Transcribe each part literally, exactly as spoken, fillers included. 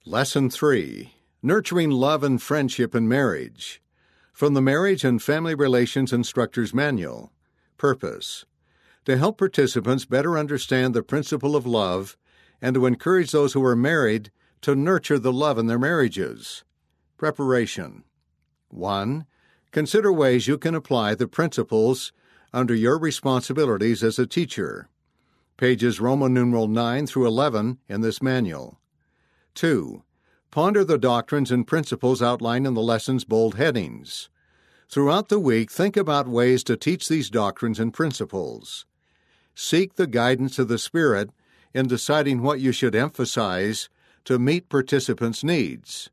Lesson three. Nurturing Love and Friendship in Marriage. From the Marriage and Family Relations Instructor's Manual. Purpose: to help participants better understand the principle of love and to encourage those who are married to nurture the love in their marriages. Preparation. one. Consider ways you can apply the principles under your responsibilities as a teacher. Pages Roman numeral nine through eleven in this manual. two. Ponder the doctrines and principles outlined in the lesson's bold headings. Throughout the week, think about ways to teach these doctrines and principles. Seek the guidance of the Spirit in deciding what you should emphasize to meet participants' needs.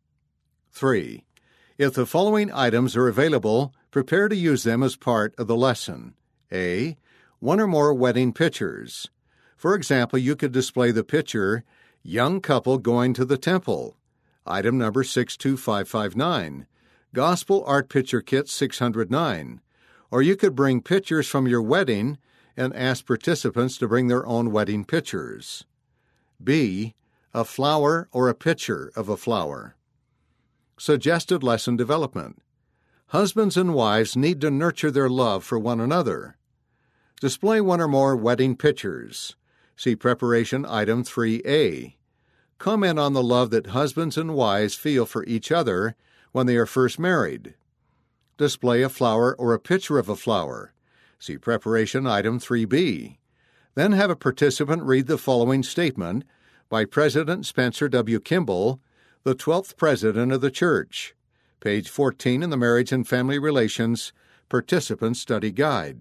three. If the following items are available, prepare to use them as part of the lesson. A. One or more wedding pictures. For example, you could display the picture, Young Couple Going to the Temple, item number six two five five nine, Gospel Art Picture Kit six hundred nine, or you could bring pictures from your wedding and ask participants to bring their own wedding pictures. B. A flower or a picture of a flower. Suggested lesson development. Husbands and wives need to nurture their love for one another. Display one or more wedding pictures. See preparation item three A. Comment on the love that husbands and wives feel for each other when they are first married. Display a flower or a picture of a flower. See preparation item three B. Then have a participant read the following statement by President Spencer W. Kimball, the twelfth President of the Church. Page fourteen in the Marriage and Family Relations Participant Study Guide.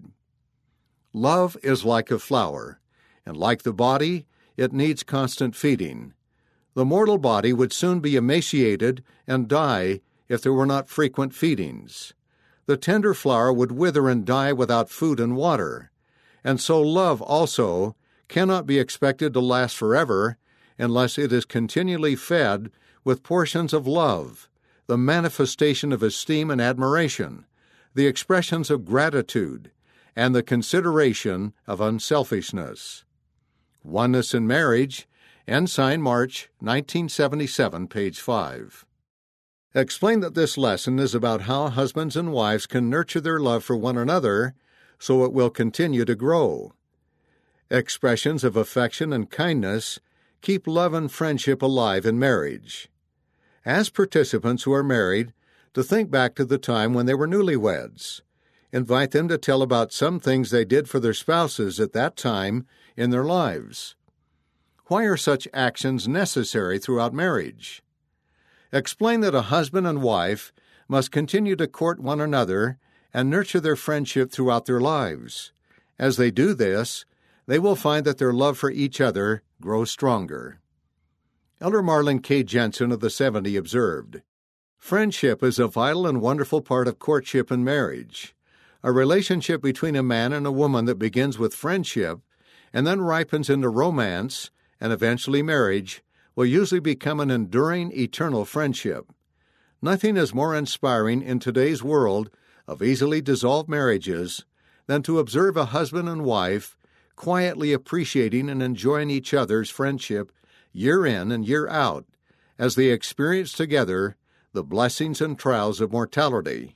Love is like a flower, and like the body, it needs constant feeding. The mortal body would soon be emaciated and die if there were not frequent feedings. The tender flower would wither and die without food and water, and so love also cannot be expected to last forever unless it is continually fed with portions of love, the manifestation of esteem and admiration, the expressions of gratitude, and the consideration of unselfishness. Oneness in Marriage, Ensign, March nineteen seventy-seven, page five. Explain that this lesson is about how husbands and wives can nurture their love for one another so it will continue to grow. Expressions of affection and kindness keep love and friendship alive in marriage. Ask participants who are married to think back to the time when they were newlyweds. Invite them to tell about some things they did for their spouses at that time in their lives. Why are such actions necessary throughout marriage? Explain that a husband and wife must continue to court one another and nurture their friendship throughout their lives. As they do this, they will find that their love for each other grows stronger. Elder Marlin K. Jensen of the seventy observed, "Friendship is a vital and wonderful part of courtship and marriage. A relationship between a man and a woman that begins with friendship and then ripens into romance and eventually marriage will usually become an enduring, eternal friendship. Nothing is more inspiring in today's world of easily dissolved marriages than to observe a husband and wife quietly appreciating and enjoying each other's friendship year in and year out as they experience together the blessings and trials of mortality."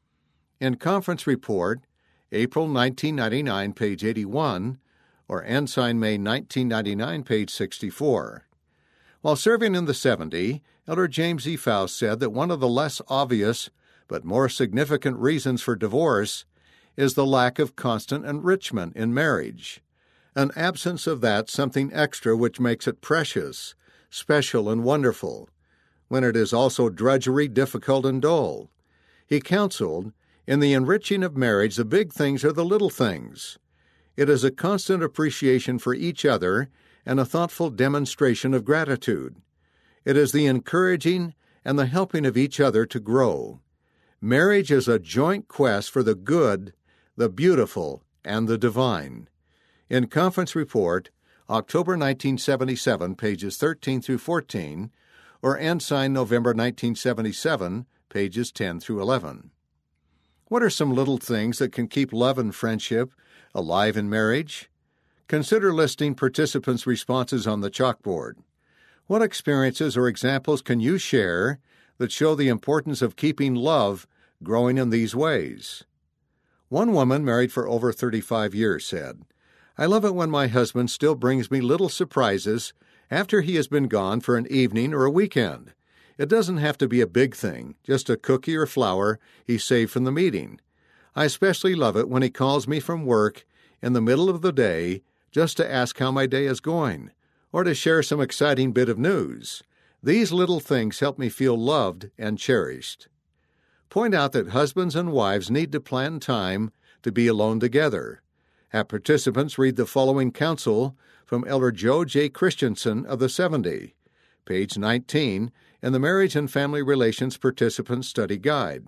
In Conference Report, April nineteen ninety-nine, page eighty-one, or Ensign, May nineteen ninety-nine, page sixty-four. While serving in the seventy, Elder James E. Faust said that one of the less obvious but more significant reasons for divorce is the lack of constant enrichment in marriage, an absence of that something extra which makes it precious, special, and wonderful, when it is also drudgery, difficult, and dull. He counseled, in the enriching of marriage, the big things are the little things. It is a constant appreciation for each other and a thoughtful demonstration of gratitude. It is the encouraging and the helping of each other to grow. Marriage is a joint quest for the good, the beautiful, and the divine. In Conference Report, October nineteen seventy-seven, pages thirteen through fourteen, or Ensign, November nineteen seventy-seven, pages ten through eleven. What are some little things that can keep love and friendship alive in marriage? Consider listing participants' responses on the chalkboard. What experiences or examples can you share that show the importance of keeping love growing in these ways? One woman, married for over thirty-five years, said, "I love it when my husband still brings me little surprises after he has been gone for an evening or a weekend. It doesn't have to be a big thing, just a cookie or flower he saved from the meeting. I especially love it when he calls me from work in the middle of the day just to ask how my day is going, or to share some exciting bit of news. These little things help me feel loved and cherished." Point out that husbands and wives need to plan time to be alone together. Have participants read the following counsel from Elder Joe J. Christensen of the seventy, page nineteen, in the Marriage and Family Relations Participant Study Guide.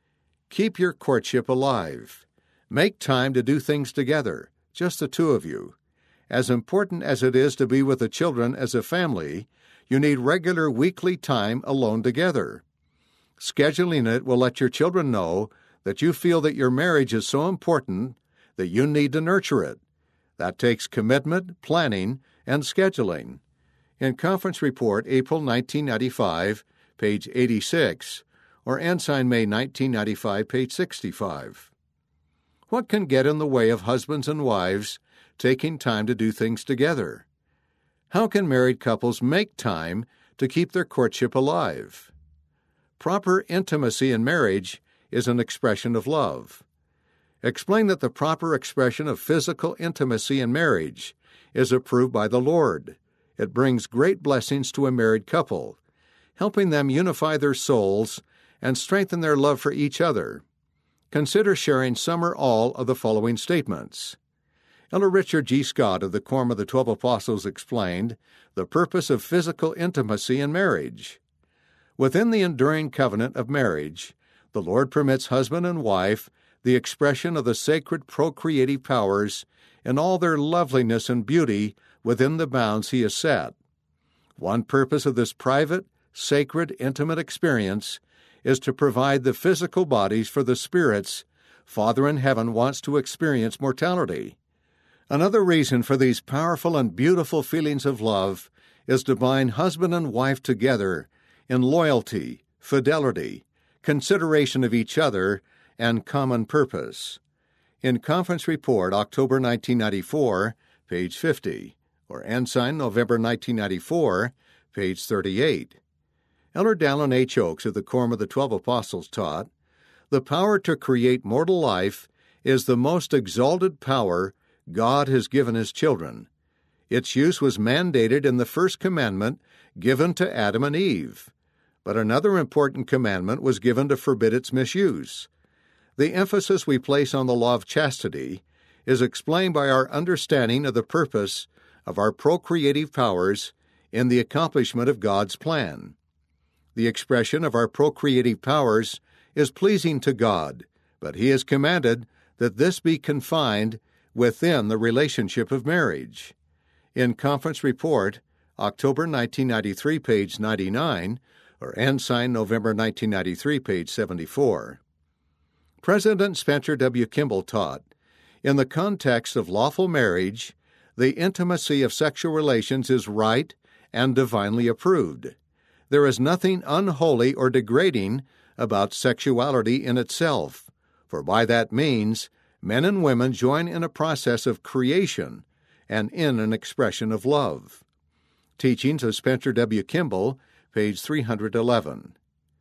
Keep your courtship alive. Make time to do things together, just the two of you. As important as it is to be with the children as a family, you need regular weekly time alone together. Scheduling it will let your children know that you feel that your marriage is so important that you need to nurture it. That takes commitment, planning, and scheduling. In Conference Report, April nineteen ninety-five, page eighty-six, or Ensign, May nineteen ninety-five, page sixty-five. What can get in the way of husbands and wives taking time to do things together? How can married couples make time to keep their courtship alive? Proper intimacy in marriage is an expression of love. Explain that the proper expression of physical intimacy in marriage is approved by the Lord. It brings great blessings to a married couple, helping them unify their souls and strengthen their love for each other. Consider sharing some or all of the following statements. Elder Richard G. Scott of the Quorum of the Twelve Apostles explained the purpose of physical intimacy in marriage. Within the enduring covenant of marriage, the Lord permits husband and wife the expression of the sacred procreative powers in all their loveliness and beauty within the bounds He has set. One purpose of this private, sacred, intimate experience is to provide the physical bodies for the spirits Father in heaven wants to experience mortality. Another reason for these powerful and beautiful feelings of love is to bind husband and wife together in loyalty, fidelity, consideration of each other, and common purpose. In Conference Report, October nineteen ninety-four, page fifty, or Ensign, November nineteen ninety-four, page thirty-eight. Elder Dallin H. Oaks of the Quorum of the Twelve Apostles taught, "The power to create mortal life is the most exalted power God has given His children. Its use was mandated in the first commandment given to Adam and Eve. But another important commandment was given to forbid its misuse. The emphasis we place on the law of chastity is explained by our understanding of the purpose of our procreative powers in the accomplishment of God's plan. The expression of our procreative powers is pleasing to God, but He has commanded that this be confined within the relationship of marriage." In Conference Report, October nineteen ninety-three, page ninety-nine, or Ensign, November nineteen ninety-three, page seventy-four. President Spencer W. Kimball taught, "In the context of lawful marriage, the intimacy of sexual relations is right and divinely approved. There is nothing unholy or degrading about sexuality in itself, for by that means men and women join in a process of creation and in an expression of love." Teachings of Spencer W. Kimball, page three hundred eleven.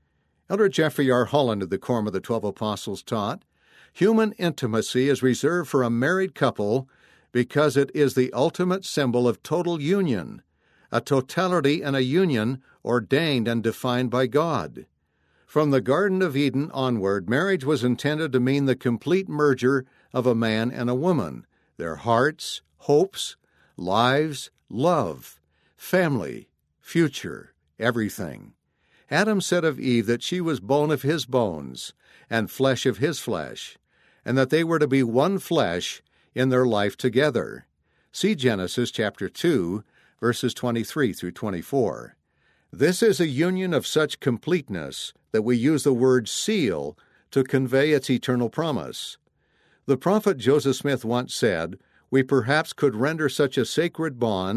Elder Jeffrey R. Holland of the Quorum of the Twelve Apostles taught, "Human intimacy is reserved for a married couple because it is the ultimate symbol of total union, a totality and a union ordained and defined by God. From the Garden of Eden onward, marriage was intended to mean the complete merger of a man and a woman, their hearts, hopes, lives, love, family, future, everything. Adam said of Eve that she was bone of his bones and flesh of his flesh, and that they were to be one flesh in their life together. See Genesis chapter two, verses twenty-three through twenty-four. This is a union of such completeness that we use the word seal to convey its eternal promise. The prophet Joseph Smith once said, "We perhaps could render such a sacred bond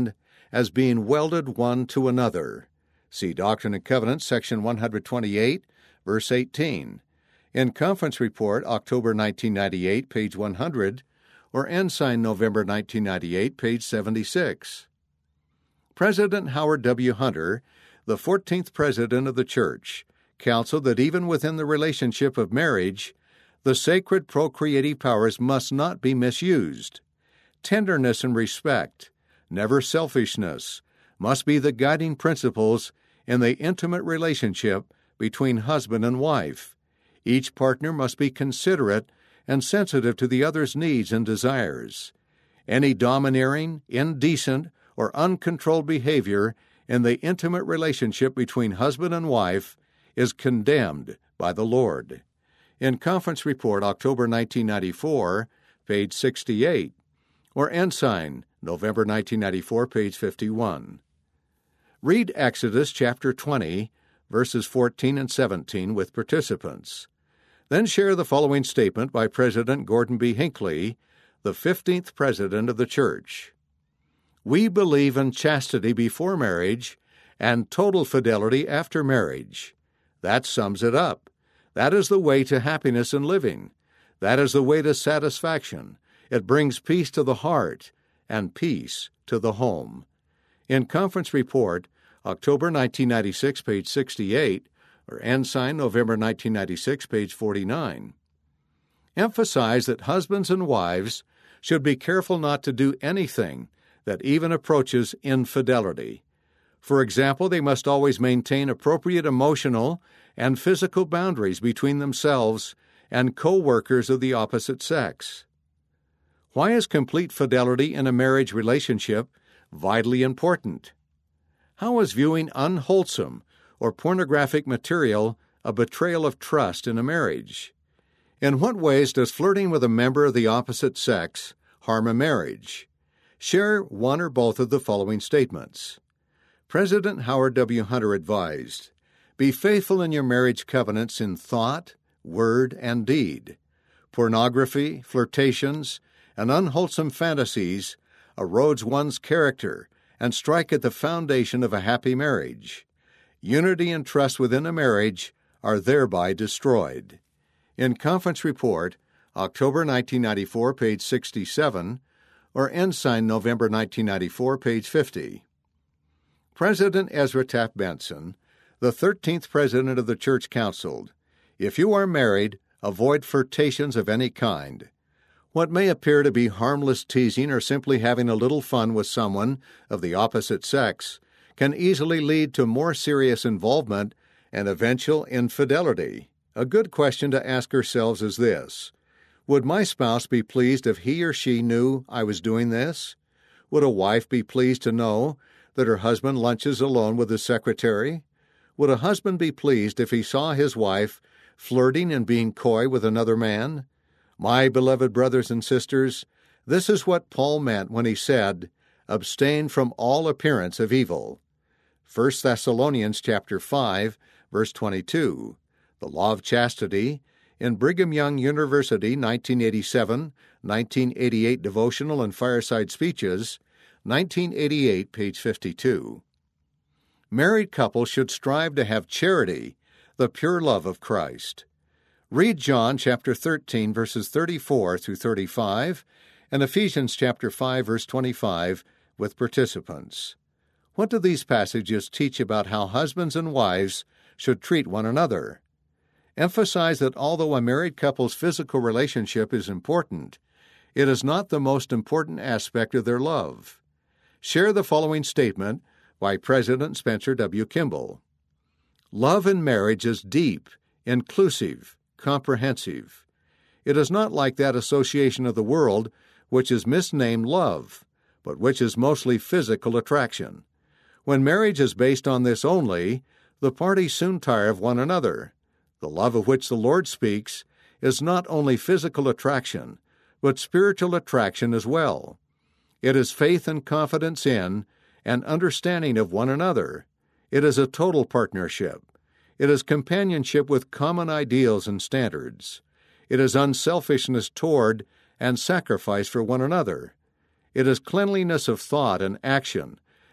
as being welded one to another. See Doctrine and Covenants, section one twenty-eight, verse eighteen. In Conference Report, October nineteen ninety-eight, page one hundred, or Ensign, November nineteen ninety-eight, page seventy-six. President Howard W. Hunter, the fourteenth President of the Church, counseled that even within the relationship of marriage, the sacred procreative powers must not be misused. Tenderness and respect, never selfishness, must be the guiding principles in the intimate relationship between husband and wife. Each partner must be considerate and sensitive to the other's needs and desires. Any domineering, indecent, or uncontrolled behavior in the intimate relationship between husband and wife is condemned by the Lord. In Conference Report, October nineteen ninety-four, page sixty-eight, or Ensign, November nineteen ninety-four, page fifty-one. Read Exodus chapter twenty, verses fourteen and seventeen with participants. Then share the following statement by President Gordon B. Hinckley, the fifteenth President of the Church. We believe in chastity before marriage and total fidelity after marriage. That sums it up. That is the way to happiness in living. That is the way to satisfaction. It brings peace to the heart and peace to the home. In Conference Report, October nineteen ninety-six, page sixty-eight, or Ensign, November nineteen ninety-six, page forty-nine. Emphasize that husbands and wives should be careful not to do anything that even approaches infidelity. For example, they must always maintain appropriate emotional and physical boundaries between themselves and co-workers of the opposite sex. Why is complete fidelity in a marriage relationship vitally important? How is viewing unwholesome or pornographic material a betrayal of trust in a marriage? In what ways does flirting with a member of the opposite sex harm a marriage? Share one or both of the following statements. President Howard W. Hunter advised, "Be faithful in your marriage covenants in thought, word, and deed. Pornography, flirtations, and unwholesome fantasies erodes one's character and strike at the foundation of a happy marriage. Unity and trust within a marriage are thereby destroyed." In Conference Report, October nineteen ninety-four, page sixty-seven, or Ensign, November nineteen ninety-four, page fifty. President Ezra Taft Benson, the thirteenth President of the Church, counseled, "If you are married, avoid flirtations of any kind. What may appear to be harmless teasing or simply having a little fun with someone of the opposite sex can easily lead to more serious involvement and eventual infidelity. A good question to ask ourselves is this: would my spouse be pleased if he or she knew I was doing this? Would a wife be pleased to know that her husband lunches alone with his secretary? Would a husband be pleased if he saw his wife flirting and being coy with another man? My beloved brothers and sisters, this is what Paul meant when he said, "Abstain from all appearance of evil." First Thessalonians chapter five, verse twenty-two. The Law of Chastity, in Brigham Young University, nineteen eighty-seven, nineteen eighty-eight Devotional and Fireside Speeches, nineteen eighty-eight, page fifty-two. Married couples should strive to have charity, the pure love of Christ. Read John chapter thirteen, verses thirty-four through thirty-five, and Ephesians chapter five, verse twenty-five, with participants. What do these passages teach about how husbands and wives should treat one another? Emphasize that although a married couple's physical relationship is important, it is not the most important aspect of their love. Share the following statement by President Spencer W. Kimball. Love in marriage is deep, inclusive, comprehensive. It is not like that association of the world which is misnamed love, but which is mostly physical attraction. When marriage is based on this only, the parties soon tire of one another. The love of which the Lord speaks is not only physical attraction, but spiritual attraction as well. It is faith and confidence in and understanding of one another. It is a total partnership. It is companionship with common ideals and standards. It is unselfishness toward and sacrifice for one another. It is cleanliness of thought and action,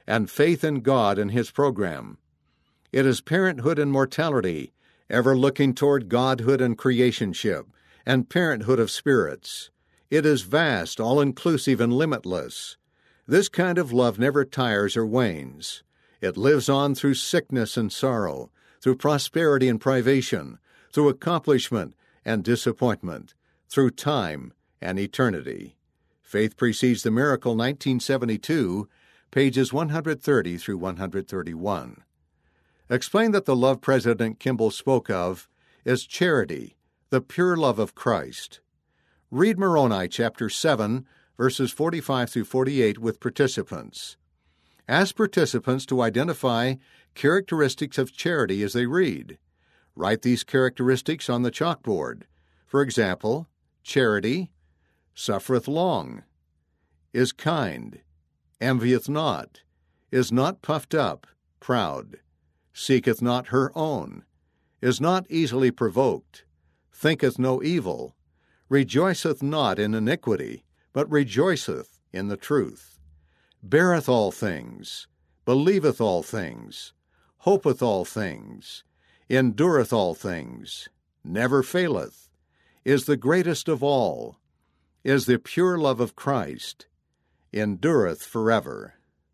and faith in God and His program. It is parenthood and mortality, ever looking toward godhood and creationship, and parenthood of spirits. It is vast, all-inclusive, and limitless. This kind of love never tires or wanes. It lives on through sickness and sorrow, through prosperity and privation, through accomplishment and disappointment, through time and eternity. Faith Precedes the Miracle, nineteen seventy-two, pages one hundred thirty through one hundred thirty-one. Explain that the love President Kimball spoke of is charity, the pure love of Christ. Read Moroni chapter seven, verses forty-five through forty-eight with participants. Ask participants to identify characteristics of charity as they read. Write these characteristics on the chalkboard. For example, charity suffereth long, is kind, envieth not, is not puffed up, proud, seeketh not her own, is not easily provoked, thinketh no evil, rejoiceth not in iniquity, but rejoiceth in the truth, beareth all things, believeth all things, hopeth all things, endureth all things, never faileth, is the greatest of all, is the pure love of Christ, endureth forever.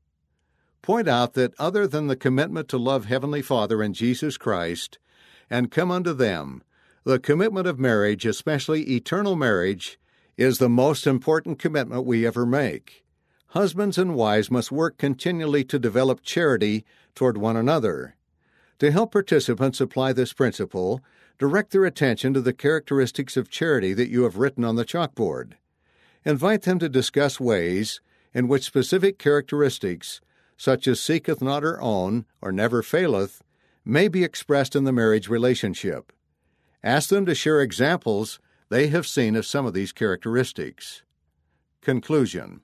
Point out that other than the commitment to love Heavenly Father and Jesus Christ, and come unto them, the commitment of marriage, especially eternal marriage, is the most important commitment we ever make. Husbands and wives must work continually to develop charity toward one another. To help participants apply this principle, direct their attention to the characteristics of charity that you have written on the chalkboard. Invite them to discuss ways in which specific characteristics, such as seeketh not her own or never faileth, may be expressed in the marriage relationship. Ask them to share examples they have seen of some of these characteristics. Conclusion.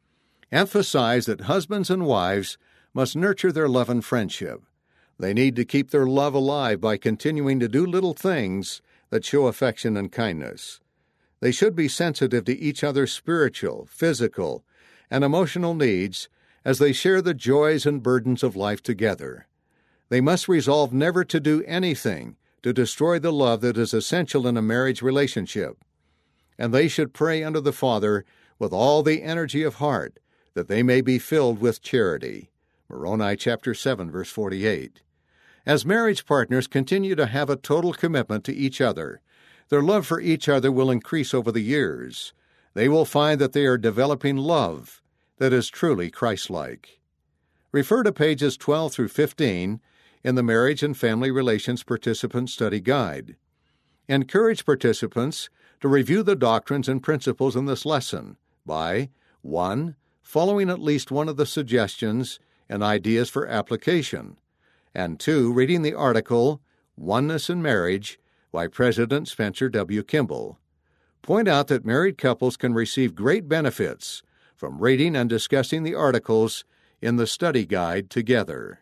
Emphasize that husbands and wives must nurture their love and friendship. They need to keep their love alive by continuing to do little things that show affection and kindness. They should be sensitive to each other's spiritual, physical, and emotional needs as they share the joys and burdens of life together. They must resolve never to do anything to destroy the love that is essential in a marriage relationship. And they should pray unto the Father with all the energy of heart that they may be filled with charity. Moroni chapter seven, verse forty-eight. As marriage partners continue to have a total commitment to each other, their love for each other will increase over the years. They will find that they are developing love that is truly Christ-like. Refer to pages twelve through fifteen in the Marriage and Family Relations Participant Study Guide. Encourage participants to review the doctrines and principles in this lesson by one. Following at least one of the suggestions and ideas for application, and two. Reading the article, Oneness in Marriage, by President Spencer W. Kimball. Point out that married couples can receive great benefits from reading and discussing the articles in the study guide together.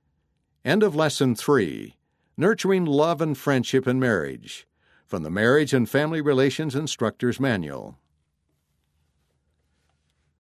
End of Lesson three. Nurturing Love and Friendship in Marriage, from the Marriage and Family Relations Instructor's Manual.